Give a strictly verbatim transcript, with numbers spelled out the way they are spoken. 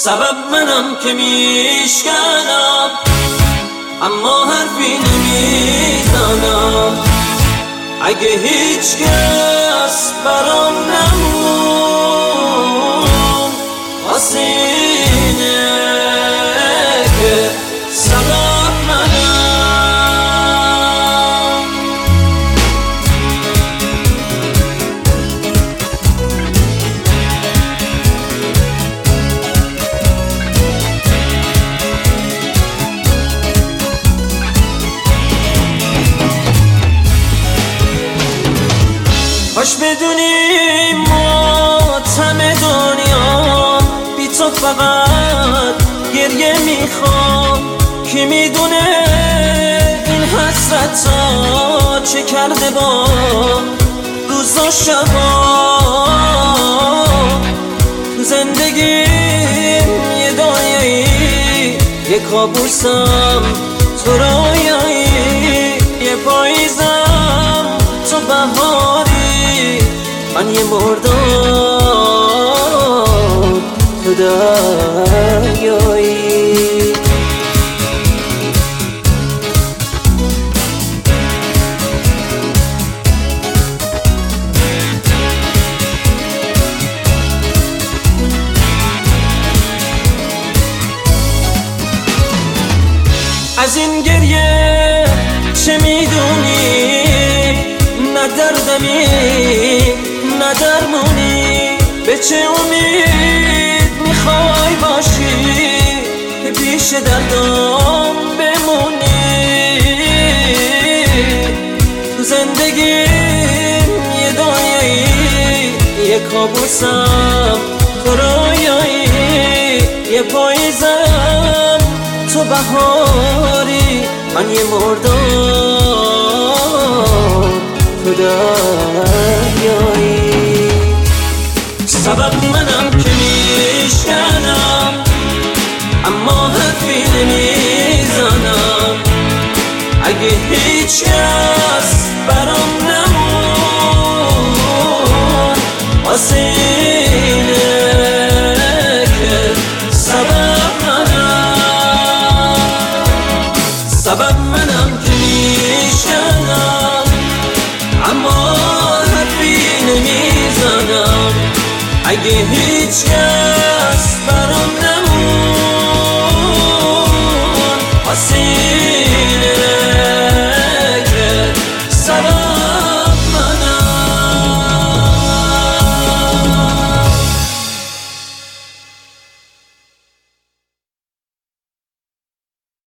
سبب منم که میشکنم اما حرفی نمیزنم. اگه هیچ کس برام نمون واسه اینه که سبب منم. کاش بدونی ماتم دنیا بی تو فقط گریه میخوام. کی میدونه این حسرت ها چه کرده با روز و شبا. تو زندگیم یه دایایی یه کابوسم تو رویایی، یه پاییزم تو بهاری، من یه مردم تو دریایی. از این گریه چه میدونی؟ نه دردمی نه درمونی، به چه امید میخوای باشی که پیش دردم بمونی؟ تو زندگیم یه دایایی یه کابوسم تو رویایی، یه پاییزم تو بهاری، من یه مردم تو دریایی. سبب منم که میشکنم اما حرفی نمیزنم. اگه هیچ کس برام نمون واسه اینه که سبب منم. سبب منم که میشکنم اما حرفی نمیزنم. اگه هیچ کس برام نمون واسه